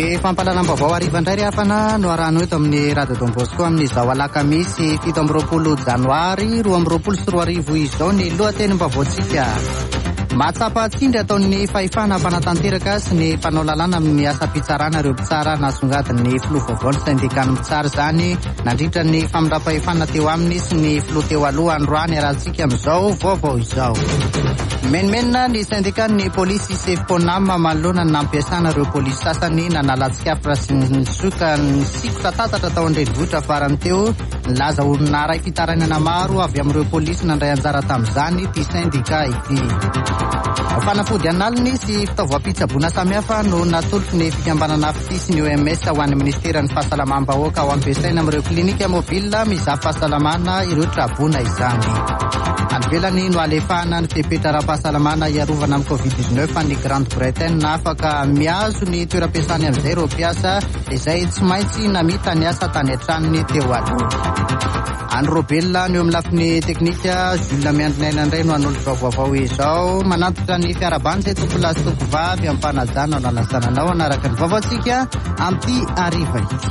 Ny fampalalam-baovao ariva indray ry hafana no arahana eto amin'ny Radio Don Bosco amin'izao alakamisy 7 janoary 2024 izao ny lohatenim-baovaontsika. Mahatsapa tsindry ataon'ny fahefana mpanatanteraka sy ny mpanao lalàna amin'ny asa-pitsarana ireo mpitsara nasongadin'ny filoha vaovao ny sindikany mpitsara izany nandritra ny famindram-pahefana teo aminy sy ny filoha teo aloha androany arahantsika amin'izao vaovao izao. Menimenina ny sindikan'ny polisy Sefponam manoloana nampiasana ireo polisy sasany nanalatsiafra sy nisoka ny sikotra tatatra tao an-drenivohitra farany teo nilaza olona ray fitaranana maro avy amin'ireo polisy nandray anjara tamin'izany ty sindika ity. Fanafody analiny sy fitaovam-pitsaboana samihafa no natolotry ny fikambanana fitisy ny OMS ho an'ny ministeran'ny fahasalamam-bahoaka ao ampiasaina amin'ireo klinika mobile mizaha fahasalamana ireo traboana izany. Anvelany no alefahana ny fepetra ara-pahasalamana iarovana amin'ny Covid-19 ny Grande-Bretagne afaka miazo ny toeram-piasany amin'izay ireo mpiasa izay tsy maintsy namita ny asa tany an-tranony teo aloha. Andro Robella ny eo amin'ny lafiny teknika Jules Miandrinaina indray no hanolo vaovao izao manantitra ny fiarabany izay tompolasy tokovavy amin'ny fanajana no alasananao anaraka ny vaovaontsika amin'ity hariva ity.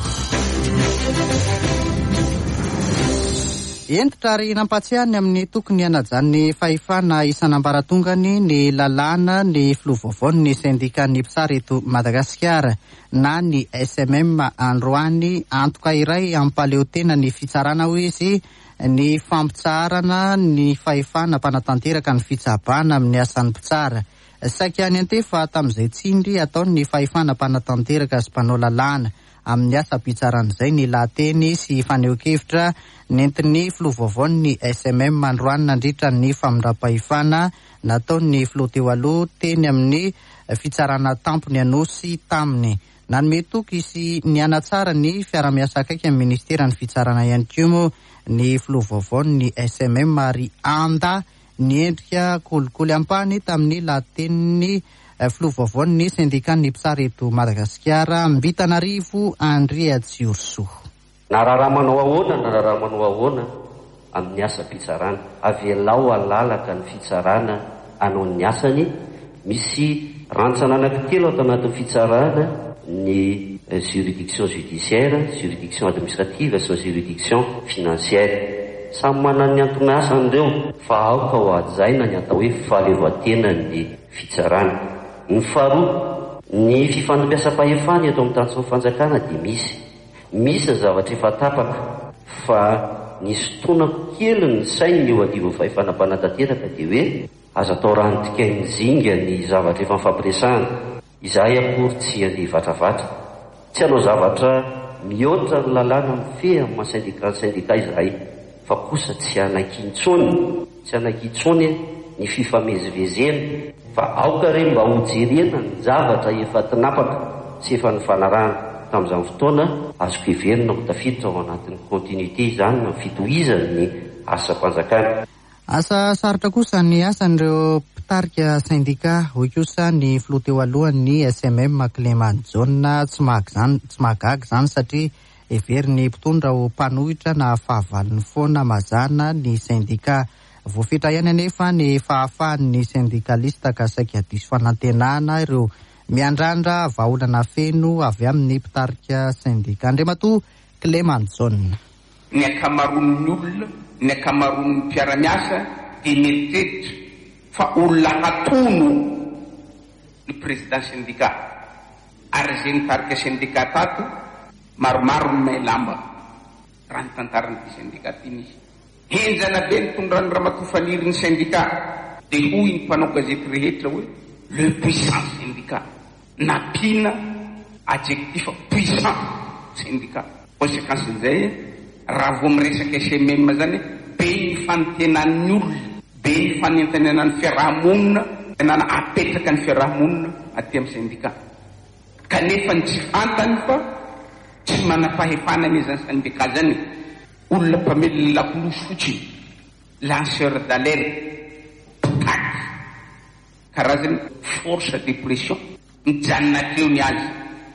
Entitra ary nampatsiahany amin'ny tokony hanajan'ny fahefana isan'ambaratongany ny lalàna ny filoha vaovao ny sindikan'ny mpitsara eto Madagasikara na ny SMM androany antoka iray ampaleotena ny fitsarana ho izy ny fampitsarana ny fahefana mpanatanteraka ny fitsabana amin'ny asan'ny mpitsara. Saika any antefa tamin'izay tsindry ataony ny fahefana mpanatanteraka sy mpanao lalàna amin'ny asa-pitsaran'izay ny lahateny sy faneho-kevitra nentin'ny filoha vaovao ny SMM androany nandritra ny famindram-pahefana nataon'ny filoha teo aloha teny amin'ny fitsarana tampony anosy taminy. Nanome toky sy nianatsara ny fiara-miasa akaiky amin'ny ministeran'ny fitsarana ihany koa ny filoha vaovao ny SMM ary anda ny endrika kolikoly ampany tamin'ny lahatenin'ny filoha vaovao ny sindikan'ny mpitsara eto Madagasikara Ambitanarivo Andriatsiorso. Nararamanao ahoana amin'ny asa fitsarana avelao alalaka ny fitsarana anao ny asany misy rantsana anankitelo atao anatin'ny fitsarana ny juridiction judiciaire, juridiction administrative sy juridiction financière. Samy manana ny antony asandreo fa aoka ho ajaina ny atao hoe fahaleovan-tena ny fitsarana. Ny faharoa, ny fifanampiasam-pahefana eto amin'ny tanjona fanjakana dia misy zavatra efa tapaka fa ny sotonako kely ny sainy eo adivo fahefanam-panatanteraka dia hoe azo atao ranodikainy zinga ny zavatra efa mifampiresahana. Izahay akory tsy andeha vatravatra, tsy hanao zavatra mihoatra ny lalàna mifehy amin'ny sindika izahay, fa kosa tsy anakintsony ny fifamezivezena fa aoka re mba hojerena ny zavatra efa tinapaka sy efa nifanarahana tamin'izany fotoana azoko heverina ho tafiditra ao anatin'ny continuité izany na fitohizan'ny asa-panjakana. Asa sarotra kosa ny asan'ireo mpitarika sindika hoy kosa ny filoha teo alohan'ny SMM Clément John tsy mahagaga izany satria heveriny mpitondra ho mpanohitra na fahavalony foana mazana ny sindika. Voafetra ihany anefa ny fahafahan'ny sindikalista ka saika diso fanantenana ireo miandrandra vahaolana feno avy amin'ny mpitarika sindika. Andriamatoa Clément John. Ny akamaroan'ny olona, ny akamaroan'ny mpiara-miasa dia mieritreritry fa olona hatono ny président sindika ary izay nitarika sindika tato maromaro ny may lamba raha ny tantaran'ity sindika ty nisy. Henjana be nitondrany ramatofaniry ny sindika dia hoy ny mpanao gazety rehetra hoe le puissant sindika. Napina adjectif puissant sindika. Conséquence n'izay raha vao miresaka SMM zany be ny fanontenan'ny olona, be ny fanentanenan'ny fiarahamonina, tenana apetraka ny fiarahamonina aty amin'ny sindika. Kanefa ny tsy fantany fa tsy manapahefana an'izany sindika zany olona mpamelona lakolosy fotsiny, lanceur d'alerte, mpitaky karazany force de pression mijanona teo ny azy.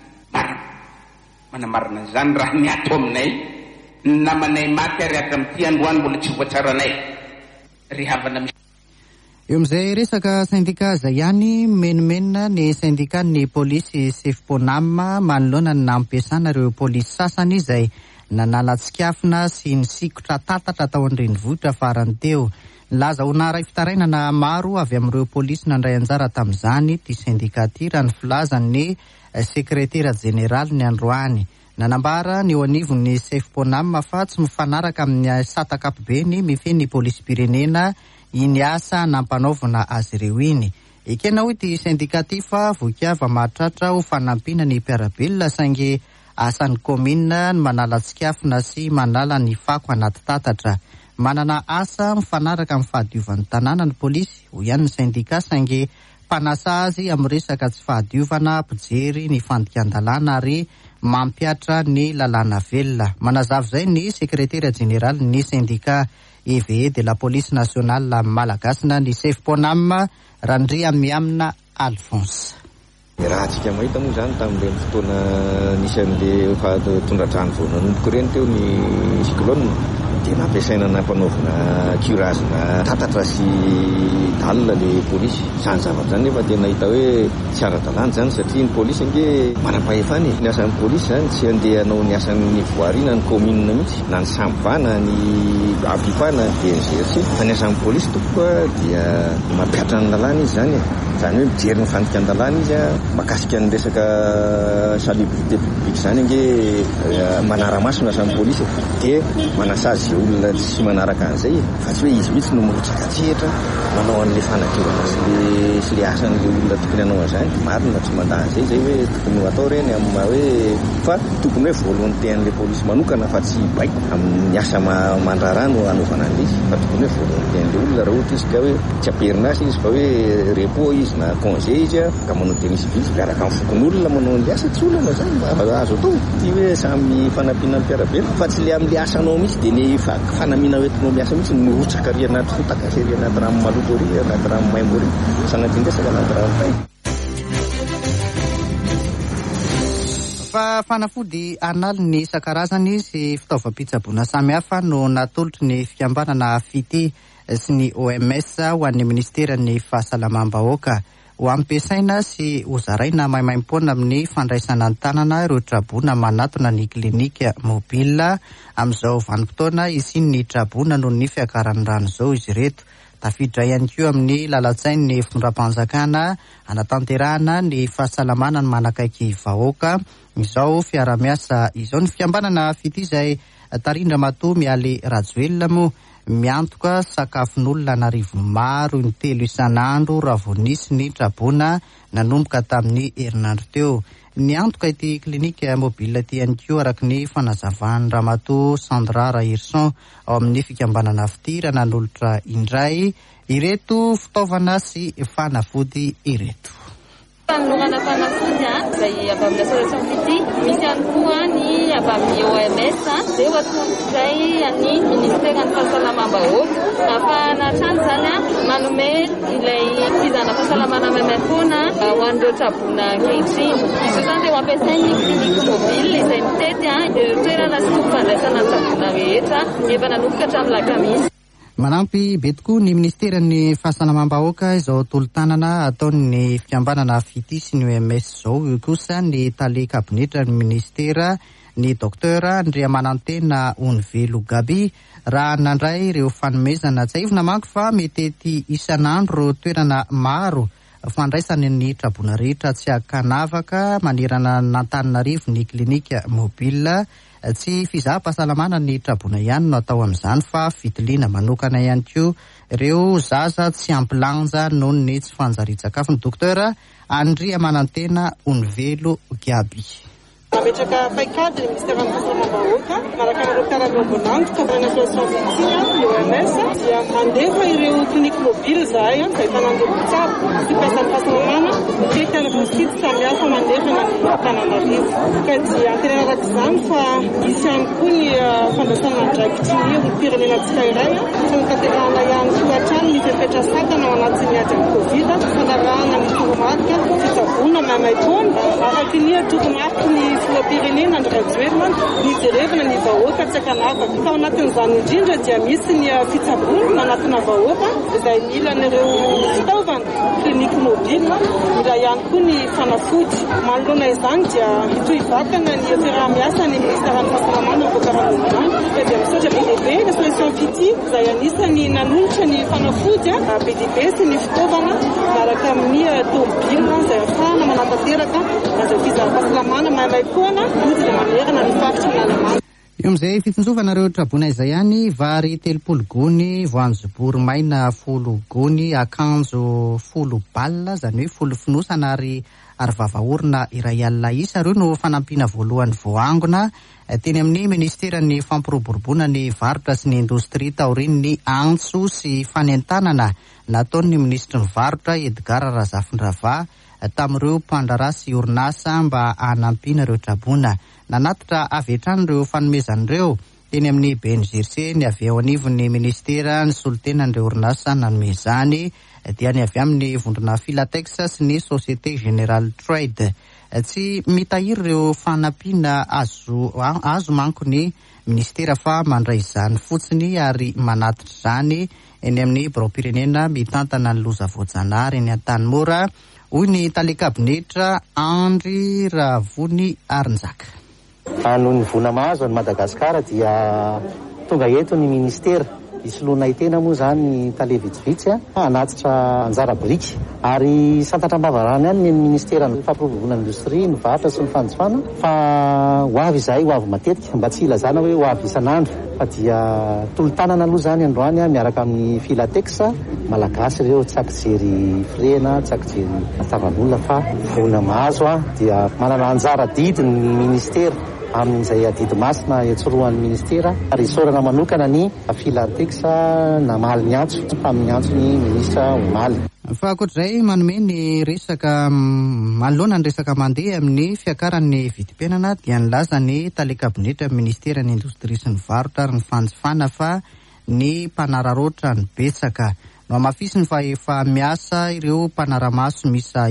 Manamarina zany raha ny ato aminay namanay maty ary ato amin'ity androany mbola tsy voatsaranay ry havana misy. Eo amin'izay resaka sindika izay ihany menomenona ny sindikan'ny polisy Sefponam manoloana ny nampiasana ireo polisy sasany izay nanala-tsikafina sy nisikotra tatatra tao an-drenivohitra farany teo. Laza ho naray fitarainana maro avy amin'ireo polisy nandray anjara tamin'izany ity sindika ity raha ny filazan'ny sekretera jeneraly ny androany. Nanambara ny eo anivon'ny Sefponam fa tsy mifanaraka amin'ny satakapobeny mifeny polisy-pirenena iny asa nampanaovana azy ireo iny. Ekena ho ity sindika ity fa vokiava mahatratra ho fanampiana ny mpiarabelona saingy asan'ny komina ny manala-tsikafina sy manala ny fako anaty tatatra. Manana asa mifanaraka amin'ny fahadiovan'ny tanàna ny polisy ho ihany ny sindika saingy mpanasa azy amin'ny resaka tsy fahadiovana mpijery ny fandikan-dalàna ary mampiatra ny lalàna velona. Manazava izay ny sekretera jeneraly ny sindika EVE de la police nationale malagasina ny Sefponam Randria Miamina Alphonse. Raha antsika mahita moa izany tamin'ireny fotoana nisy an'ilay fahatondratrano voanan'oloko ireny teo ny cyclone dia nampiasaina nampanaovana curage-na tatatra sy dalina ilay polisy. Izany zavatra izany nefa tena hita hoe tsy ara-dalàna izany satria ny polisy ange manam-pahefana ny asan'ny polisy izany tsy andeha hanao ny asan'ny voariana ny commune mihitsy na ny sambivana ny ampifana dia nizery fa ny asan'ny polisy tompoka dia mampiatra ny lalàna izy izany hoe mijery ny fandikan-dalàna izy makasika ny resaka salubrité publique izany ange manara-maso ny asan'ny polisy dia manasazy izay olona tsy manaraka an'izay fa tsy hoe izy mihitsy no mirotsaka tsehatra manao an'ilay fanadiovana sy le asan'ilay olona tokony hanao an'izany. Marina tsy manda an'izay zay hoe tokony atao reny amin'ny hoe fa tokony hoe volonté an'ilay polisy manokana fa tsy baiko amin'ny asa mandrarano anaovana an'ilay fa tokony hoe volonté an'ilay olona raha ohatra izy ka hoe tsy aperinasa izy fa hoe repos izy na congé izy ka manao tennis civil miaraka amin'ny fokon'olona manao an'ilay asa tsy olana zany azo atao ty hoe samy fanampiana ny mpiarabelona fa tsy le amin'ilay asanao mihitsy dia ny fanamina hoentinao miasa mihitsy mirotsaka ry anaty fotaka sy ry anaty rano maloto ry anaty rano maimbo ry sanatindresaka anaty rano tay. Fa fanafody analy ny isan-karazany sy fitaovam-pitsaboana samihafa no natolotry ny fikambanana FITI sy ny OMS ho an'ny ministeran'ny fahasalamam-bahoaka ho ampiasaina sy ho zaraina maimaim-poana amin'ny fandraisana ny tanana ireo traboana manatona ny klinika mobile. Amin'izao vanim-potoana isiany ny traboana noho ny fiakaran'ny rano izao izy ireto. Tafiditra ihany koa amin'ny lalatsain'ny fitondram-panjakana hanatanterahana ny fahasalamana ny manakaiky vahoaka. Izao fiara-miasa izao ny fikambanana FITI izay tarindra matoa mialy rajoelona moa miantoka sakafon'olona n'arivo maro ny 3 isan'andro raha vao nisy ny traboana nanomboka tamin'ny herinandro teo. Ny antoka ity klinika mobile ity ihany koa araka ny fanazavan'ny ramatoa Sandra Rahirson ao amin'ny fikambanana FITI raha nanolotra indray ireto fitaovana sy fanafody ireto. Fanolorana fanafody izay avy amin'ny association FITI, misy ihany koa ny avy amin'ny OMS dia atolotray ny ministeran'ny fahasalamam-bahoaka ahafahana hatrany zany manome ilay fizana fahasalamana maimaim-poana ho an'ireo traboana ankehitriny. Izy izany dia ho ampiasain'ny klinika mobile izay mitety toerana sy fandraisana ny traboana rehetra efa nanomboka hatramin'ny lakamisy. Manampy be tokoa ny ministeran'ny fahasalamam-bahoaka izao tolo-tanana ataon'ny fikambanana FITI sy ny OMS izao. Io kosa ny tale kabinetra ny ministera ny Dr Andriamanantena Onivelo Gaby raha nandray ireo fanomezana tsaivina manko fa metety isan'andro toerana maro fandraisany ny traboana rehetra tsy akanavaka manerana n'Antananarivo ny klinika mobile. Tsy fizaha-pahasalamana ny traboana ihany no atao amin'izany fa fitiliana manokana ihany koa ireo zaza tsy ampilanja noho ny tsy fanjari-tsakafo. Ny Dr Andriamanantena Onivelo Gaby. Nametraka paikady ny ministeran'ny fahasalamam-bahoaka marakana ireo mpiara-miombonandro fitaovana association FITI ny OMS dia mandefa ireo klinika mobile zahay izay tanan'ireo mpitsabo sy mpiasan'ny fahasalamana mitety amin'ny sity samihafa mandefa na ny Antananarivo ka dia antenana araka izany fa misy ihany koa ny fandraisana andraikitry ny firenenantsika iray fa mitaterahana ihany koa hatrany ny fepetra sakana ao anatin'ny ady amin'ny Covid fanarahana amin'ny toromarika fitsaboana maimaim-poana afaky ny toromarika ny filoham-pirenena Andry Rajoelina nijerevana ny vahoaka tsy akanavaka. Fa ao anatin'izany indrindra dia misy ny fitsaboana anatina vahoaka izay mila an'ireo fitaovana klinika mobile, mila ihany koa ny fanafody. Manoloana izany dia toy vakana ny fiaraha-miasa ny ministeran'ny fahasalamana voakaran'izany dia misaotra BDB ny solution pity izay anisany nanolotra ny fanafody BDB sy ny fitaovana miaraka amin'ny tomobile izay ahafahana manatanteraka izay fizaha-pahasalamana maimaipoana ody dia manerana ny faritra ny alamana. Eo amin'izay fitsonjovanareo trabona izay ihany vary 30 gony, voanjobory maina 10 gony, akanjo 10 balina izany hoe 10 fonosana ary vavaorona iray alina isa. Ireo no fanampiana voalohany voangona teny amin'ny ministeran'ny fampiroboroboana ny varotra sy ny indostria taorian'ny antso sy fanentanana nataon'ny ministry ny varotra Edgar Razafindrava tamin'ireo mpandrara sy orinasa mba hanampiana ireo trabona. Nanatitra avy hatrany ireo fanomezan'ireo teny amin'ny BNGRC ny avy ao anivon'ny ministera ny solotenan'ireo orinasa nanome izany dia ny avy amin'ny vondrona Filatex sy ny Société Générale Trade. Tsy mitahiry ireo fanampiana azo manko ny ministera fa mandray izany fotsiny ary manatitra izany eny amin'ny biraom-pirenena mitantana ny loza voajanahary eny Antanimora, hoy ny tale-kabinetra Andry Ravony Arinjaka. Noho ny vona mahazo any Madagasikara dia tonga eto ny ministera isoloana itena moa zany ny tale vitsivitsy anatitra anjara biriky ary santatra-bavarany any ny ministera ny fampiroboroboana indostria, ny varotra sy ny fanjifana fa ho avy izay ho avy matetika mba tsy ilazana hoe ho avy isan'andro fa dia tolo-tanana aloha zany androany miaraka amin'ny Filatex malagasy ireo tsy akijery frena, tsy akijery tavan'olona fa vona mahazo dia manana anjara didiny ny ministera amin'izay adidy masina etsoroan'ny ministera ary isorana manokana ny Filatex namaly ny antso fa amin'ny antso ny ministra omaly. Fa ankoatr'izay manome ny resaka manoloana ny resaka mandeha amin'ny fiakaran'ny vidim-piainana dia nilaza ny tale-kabinetra ministera ny indostria sy ny varotra ary ny fanjifana fa ny mpanararoatra ny betsaka no amafisiny fa efa miasa ireo mpanaramaso misa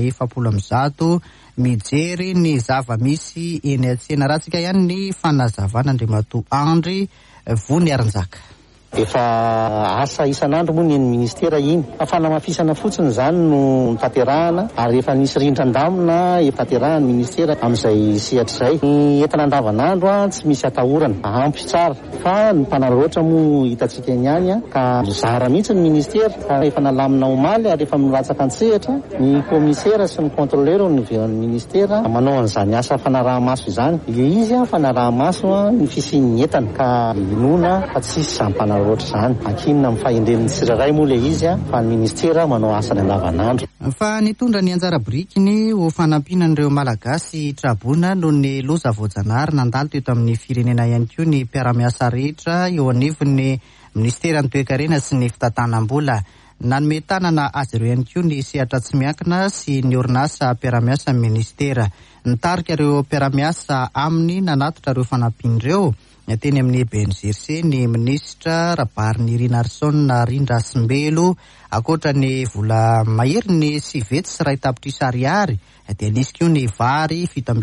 700 mijery ny zava-misy eny an-tsena. Ratsika ihany ny fanazavana Andriamatoa Andry Vony Arinjaka. Efa asa isan'andro moa ny ministera iny fa fanamafisana fotsiny zany no tanterahana ary efa nisy rindran-damina efa tanterahana ministera amin'izay sehatra izay. Ny entana andavanandro tsy misy atahorana ampy tsara fa ny mpanararaotra moa hitantsika ihany ka zara mihitsy ny ministera ka efa nalamina omaly ary efa milatsaka an-tsehatra ny komisera sy ny contrôleur ny vean'ny ministera manao an'izany asa fanaraha-maso izany. Ile izy fanaraha-maso ny fisian'ny entana ka inona fa tsisy zampanararaotra zany akinina amin'ny fahendren'ny tsirairay moa le izy fa ny ministera manao asany andavanandro. Fa nitondra ny anjara birikiny ho fanampinan'ireo malagasy trabona noho ny loza voajanahary nandalo teto amin'ny firenena ihany koa ny mpiara-miasa rehetra eo anivon'ny ministera ny toe-karena sy ny fitantanam-bola. Nanome tanana azy ireo ihany koa ny sehatra tsy miankina sy ny orinasa mpiara-miasa ministera. Nitarika ireo mpiara-miasa aminy nanatitra ireo fanampin'ireo teny amin'ny BNGRC ny ministra Rabariny Rina Rindra Simbelo akoatra ny vola maherin'ny 7 sy 2 tapitrisa ariary dia nisy koa ny vary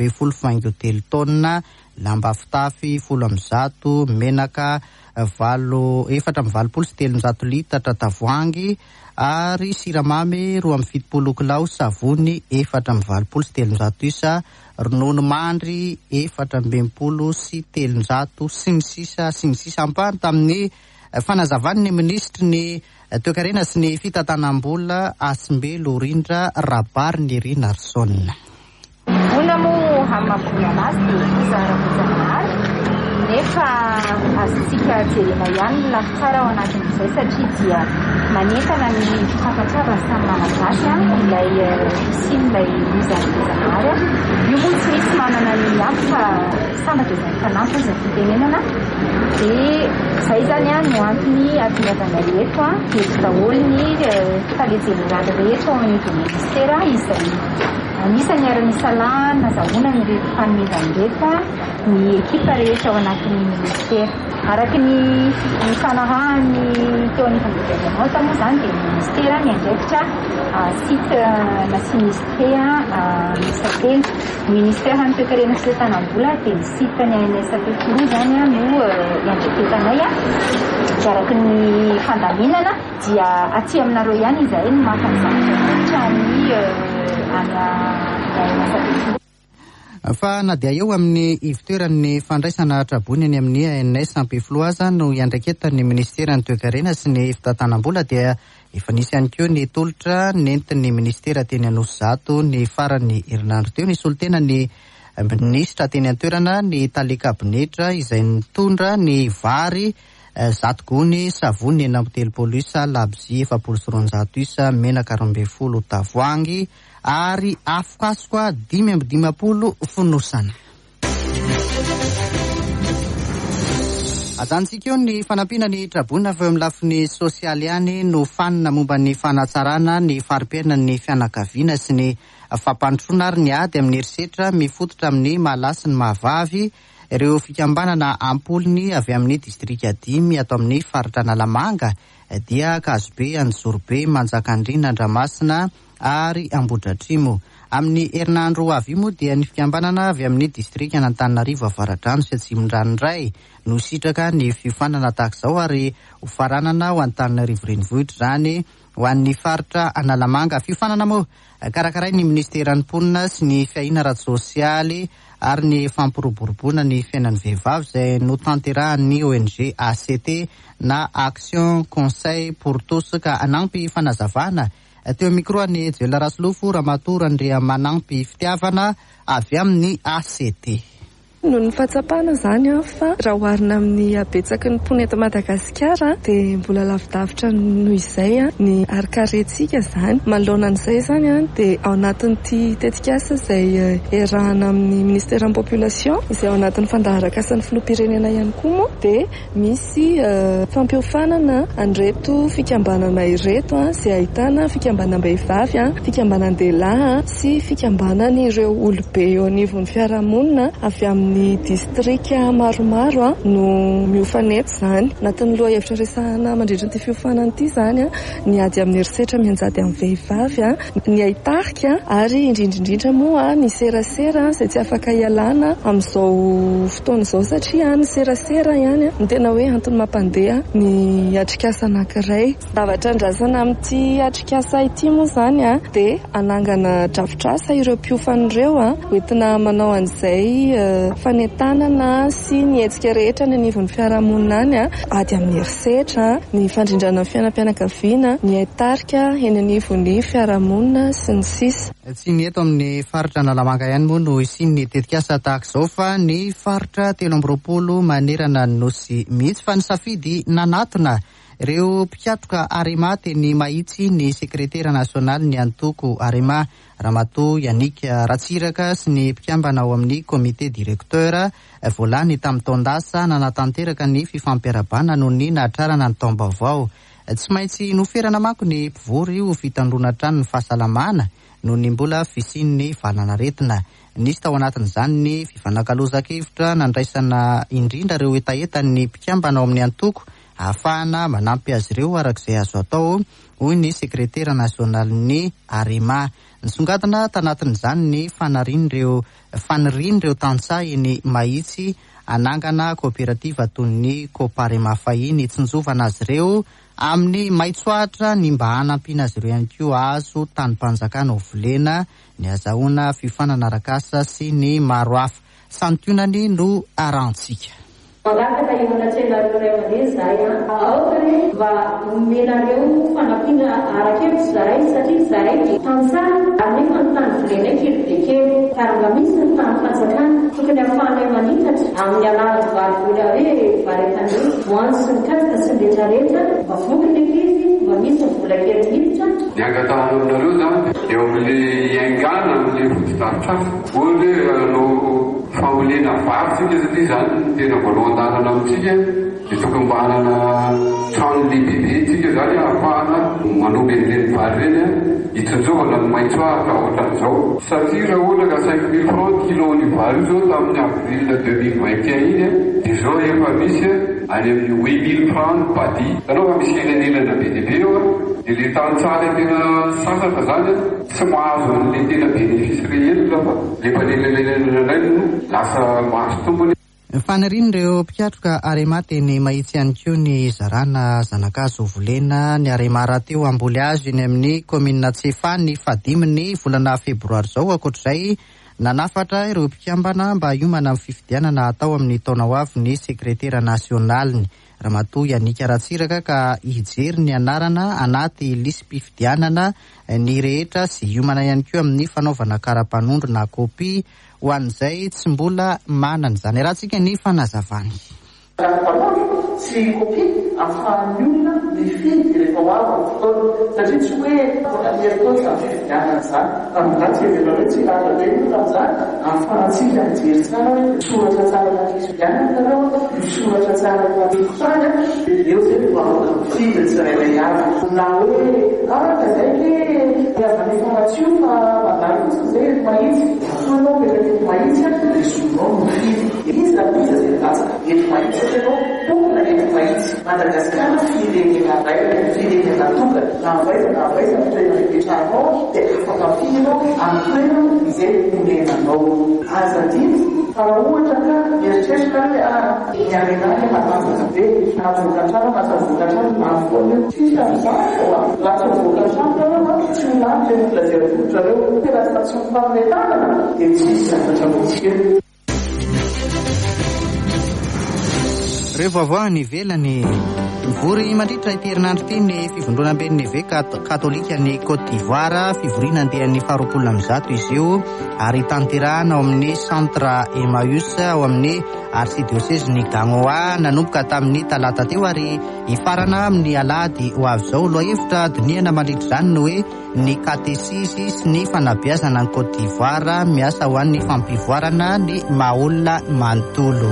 7.3 tonna, lamba fitafy 10 menaka 4.3 litatra tavoangy ary siramamy 2.70 kilao, savony 4.3 isa, ronono mandry 4.20 sy 300 sy ny sisa ampahany tamin'ny fanazavan'ny ministry ny toe-karena sy ny fitantanam-bola Asimbelo Rindra Rabariny Rina Arsona. Una moa hamafuna anazy dia fizara voajanahary nefa azontsika jerena ihany ny lafitsara ao anatin'izay satria dia manentana ny fampatrava samy malagasy ilay sin'ilay lozany voajanahary. Io moa tsy misy manana ny ampy fa sambatra izany fanampy izay fitenenana dia izay zany no antony atonavana rehetra eto daholo ny tale-jeneraly rehetra ao anivon'ny ministera izay anisany ara-misalahana nazahoana ny rehetra fanomezany rehetra ny ekipa rehetra ao anatin'ny ministera. Araky ny fanarahany teo ny fampijanonao moa zany dia ny ministera ny andraikitra site na sinistre miisa telo. Ministera ny toe-karena sy tanam-bola dia ny site ny ANSP Foro zany no iandraiketanay. Dia araky ny fandaminana dia aty aminareo ihany izahay no mahafanzatra ny any ANSP Foro. Fa na dia eo amin'ny ivitoeran'ny fandraisana trabony any amin'ny ANS Ampifloaza no iandraiketan'ny ministeran'ny toe-karena sy ny fitantanam-bola dia efa nisy ihany koa ny tolotra nentin'ny ministera teny Anosizato ny farany herinandro teo. Ny solitena ny minisitra teny an-toerana ny tale kabinetra izay nitondra ny vary 100 gony, savony 40 isa, labzy 720 isa, menaka 12 tavoangy ary afokasoka 520 fonosana. Ajantsika eo ny fanampiana ny trabona avy amin'ny lafiny sosialy ihany no fanina momba ny fanatsarana ny fari-piainana ny fianakaviana sy ny fampandrosoana ary ny ady amin'ny herisetra mifototra amin'ny mahala sy ny mahavavy. Ireo fikambanana ampolony avy amin'ny distrika 5 ato amin'ny faritra Analamanga dia Kazobe, Anjorobe, Manjakandriana, Andramasina ary Ambohidratrimo. Amin'ny herinandro avy moa dia ny fikambanana avy amin'ny distrika Antananarivo Avaradrano sy Atsimondranoray no sitraka ny fifanana tahak'izao ary ho faranana ho Antananarivo renivohitra zany ho an'ny faritra Analamanga. Fifanana moa karakaray ny ministeran'ny mponina sy ny fiaina ara-tsosialy ary ny fampiroboroboana ny fiainan'ny vehivavy izay no tanterahan'ny ONG ACT na Action Conseil pour tous ka anampy fanazavana. Teo micro ny Joela Rasolofo Ramatoa Andriamanampy fitiavana avy amin'ny ACT. No ny fahatsapana zany fa raha oharina amin'ny abetsaky ny mponina eto Madagasikara dia mbola lavidavitra noho izay ny arikarentsika zany. Manoloana an'izay zany dia ao anatin'ity tetikasa izay erahana amin'ny ministeran'ny population izay ao anatin'ny fandaharak'asan'ny filoham-pirenena ihany koa moa dia misy fampiofanana an'ireto fikambanana ireto izay ahitana fikambanam-behivavy, fikambanan-dehilahy sy fikambanan'ireo olobe eo anivon'ny fiarahamonina avy amin'ny ny distrika maromaro no miofaneto zany. Anatin'ny loha hevitra resahana mandritra an'ity fiofanana ity zany ny ady amin'ny herisetra mianjady amin'ny vehivavy, ny aitarika ary indrindrindrindra moa ny serasera izay tsy afaka ialana amin'izao fotoana izao satria ny serasera ihany ny tena hoe antony mampandeha ny atrikasa anankiray. Zavatra andrasana amin'ity atrikasa ity moa zany dia anangana drafitrasa ireo mpiofan'ireo hoentina manao an'izay fanetanana sy ny hetsika rehetra ny anivon'ny fiarahamonina any ady amin'ny herisetra, ny fandrindrana ny fiainam-pianakaviana, ny aitarika eny anivon'ny fiarahamonina sy ny sisa. Tsy ny eto amin'ny faritra Analamanga ihany moa no isin'ny tetikasa tahak'izao fa ny faritra 20 manerana ny nosy mihitsy fa ny safidy nanatona ireo mpikatoka Arema teny Mahitsy ny sekretera nasionaly ny antoko Arema Ramatoa Yanika Ratsiraka sy ny mpikambana ao amin'ny komite direkteur voalany tamin'ny taondasa nanatanteraka ny fifampiarabana noho ny nahatrarana ny taom-baovao. Tsy maintsy noferana manko ny mpivory ho fitandrona trano ny fahasalamana noho ny mbola fisian'ny valanaretina. Nisy tao anatin'izany ny fifanankalozan-kevitra nandraisana indrindra ireo etaetan'ny mpikambana ao amin'ny antoko ahafahana manampy azy ireo arak'izay azo atao, hoy ny sekretera nasionalin'ny Arema. Nisongadina tanatin'izany ny fanirian'ireo tantsaha eny Mahitsy anangana kooperativa toy ny Coparema fahiny tsinjovana azy ireo amin'ny maitsoatra ny mba hanampiana azy ireo ihany koa azo tanimpanjakana ho volena ny azahoana fifanana arak'asa sy ny maro hafa. Santionany no arantsika. Mangataka iman-tsenareo ray aman-dreny zahay aokany mba omenareo fanampiana arak'evitra zahay satria zahay tantsaha ary nefa ny tany volena kely dia kely karanga misy ny tany fanjakana tokony ahafahanay manitatra amin'ny alalan'ny valyvola hoe varetany moany sy ny kasika sy ny rehetrarehetra mba vokany ankizy mba misy ny vola kely miditra. Ny angatahana aminareo zany eo amin'ny aingana amin'ny fototarotrasa oe anao faolena varitsika satria zany tena voalohan-dalana amintsika dia tokony mba hanana trano lehibe tsika zany ahafahana manomby an'ireny vary reny hitsinjovana ny maitsoahatra ohatran'izao satria raha ohatra ka 5 000 francs kilo ny vary zao tamin'ny avril 2021 iny dia zao efa misy any amin'ny 8 000 francs padi tanao fa misy enanelana be dia be eo dia le tantsara tena sasatra zany tsy mahazo an'le tena bénéfice réel fa lefanelelelelelay no lasa mahazo tombony. Fanirian'ireo mpiatroka Arema teny mahitsy ihany koa ny Zarana Zanakazo Volena ny Arema rahateo amboly azy eny amin'ny komina Tsefa ny fadiminy volana febroary zao. Ankoatr'izay nanafatra ireo mpikambana mba hiomana amin'ny fifidianana atao amin'ny taona ho avy ny sekretera nasionaliny Ramatoa Yanika Ratsiraka ka hijery ny anarana anaty lisy-pifidianana ny rehetra sy hiomana ihany koa amin'ny fanaovana kara-panondro na kopy ho an'izay tsy mbola manana izany. Rahantsika ny fanazavany. Sy kopy ahafahan'ny olona mifidy rehefa ho avy amin'ny fotoana satria tsy hoe miatoana izany fifidianana izany raha tsy evena hoe tsy rata be tamin'izany ahafahantsika mijery tsara hoe misoratra tsara anaty fifidianana nareo misoratra tsara anaty fotoana eo zay no afaka mifidy tsirairay avy na hoe araka izay ke avana efa matsio fa mandalo fotsiny zay rehefa mahitsy soanao rehefa mahitsy dia sonao mifidy izy iza zay latsaka rehefa mahitsy ianao tokona rehefa mahitsy Madagasikara firenena iray firenena tonga na avaiza toerana ipetrahanao dia afaka mifidy ianao amin'ny toerana izay omenanao aza dity fa ohatra ka mieritreritra hoe ny arenany matanjaka be na vokatrano matavokatrano mafoana tsisy amin'izany raha tsy vokatrano tsy olany le milazeravotrareo tena tsy mifametanana dia tsisy zavatra mitsika. Ireo vaovao ny ivelany mivory mandritra ity herinandro ity ny fivondronam-ben'ny evêque katolika ny Côte d'Ivoire fivoriana andehan'ny 20 izy io ary tanterahana ao amin'ny centre Emmaüs ao amin'ny archidiocèse ny Gagnoa nanomboka tamin'ny talata teo ary ifarana amin'ny alahady ho avy izao. Lohahevitra diniana mandritra izany no hoe ny katesisy sy ny fanabeazana ny Côte d'Ivoire miasa ho an'ny fampivoarana ny maha-olona manontolo.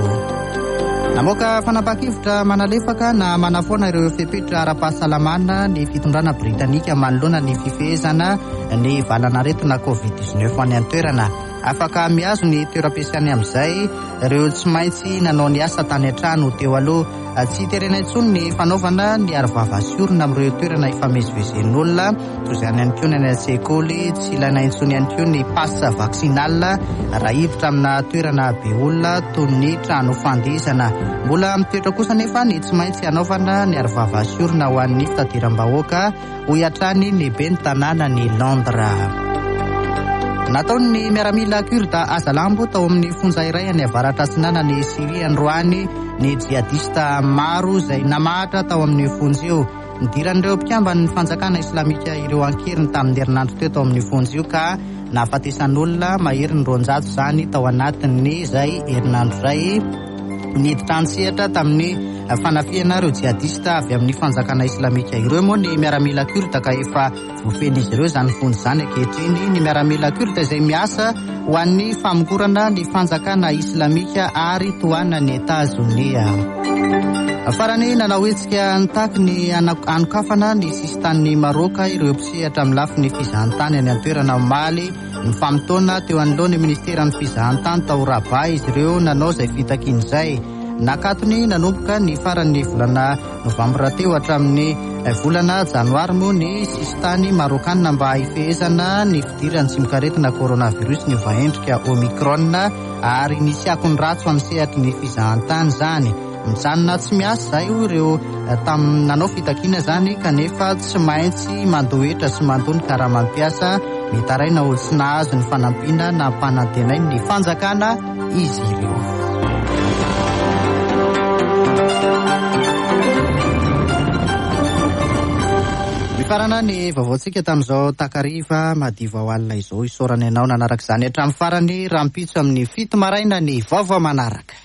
Namoaka fanapakevitra manalefaka na manafoana ireo fepetra ara-pahasalamana ny fitondrana Britanika manoloana ny fifehezana ny valanaretina COVID-19 any an-toerana. Afaka miazo ny toeram-piasany amin'izay ireo tsy maintsy nanao ny asa tany an-trano teo aloha tsy terena intsony ny fanaovana ny arovava sy orona amin'ireo toerana ifamezivezen'olona toy izany ihany koa ny any an-tsekoly tsy ilaina intsony ihany koa ny passe vaccinal raha hiditra amina toerana be olona toy ny trano fandihizana. Mbola mitoetra kosa nefa ny tsy maintsy hanaovana ny arovava sy orona ho an'ny fitateram-bahoaka ho iatrany ny ben'ny tanàna ny Londres. Nataon'ny miaramila kurda azalambo tao amin'ny fonja iray any avaratra atsinana ny Siria androany ny jihadista maro izay namahatra tao amin'ny fonja io. Nidiran'ireo mpikambana ny fanjakana islamika ireo ankeriny tamin'ny herinandro teo tao amin'ny fonja io ka nahafatesan'olona mahery ny 200 izany tao anatin'ny izay herinandro iray niditra an-tsehatra tamin'ny fanafiana ireo jihadista avy amin'ny fanjakana islamika ireo. Moa ny miaramila kurda ka efa voafen'izy ireo izany fonja izany ankehitriny. Ny miaramila kurda izay miasa ho an'ny famokorana ny fanjakana islamika ary toana ny Etazonia. Farany nanao-hetsika nitaky ny anokafana ny sistan'ny Maroka ireo mpisehatra amin'ny lafin'ny fizahantany any an-toerana Mali ny famotoana teo anolohan'ny ministeran'ny fizahantany tao Rabat. Izy ireo nanao izay fitakian'izay nakatony nanomboka ny faran'ny volana novambra teo hatramin'ny volana janoary moa ny sistany marokana mba hifehezana ny fidirany tsy mikaretina coronavirus ny vahendrika Omicron ary nisy akony ratso amin'ny sehatry ny fizahantany izany. Mijanona tsy miasa izay ireo tamin'ny nanao fitakiana izany kanefa tsy maintsy mandohetra sy mandony karaha mampiasa mitaraina olo tsy nahazo ny fanampiana na mpanantenainy ny fanjakana izy ireo. Mifarana ny vaovaontsika tamin'izao takariva madiva ho alina izao isaorana ianao nanaraka izany hatramin'ny farany rahampitso amin'ny 7 maraina ny vaovao manaraka.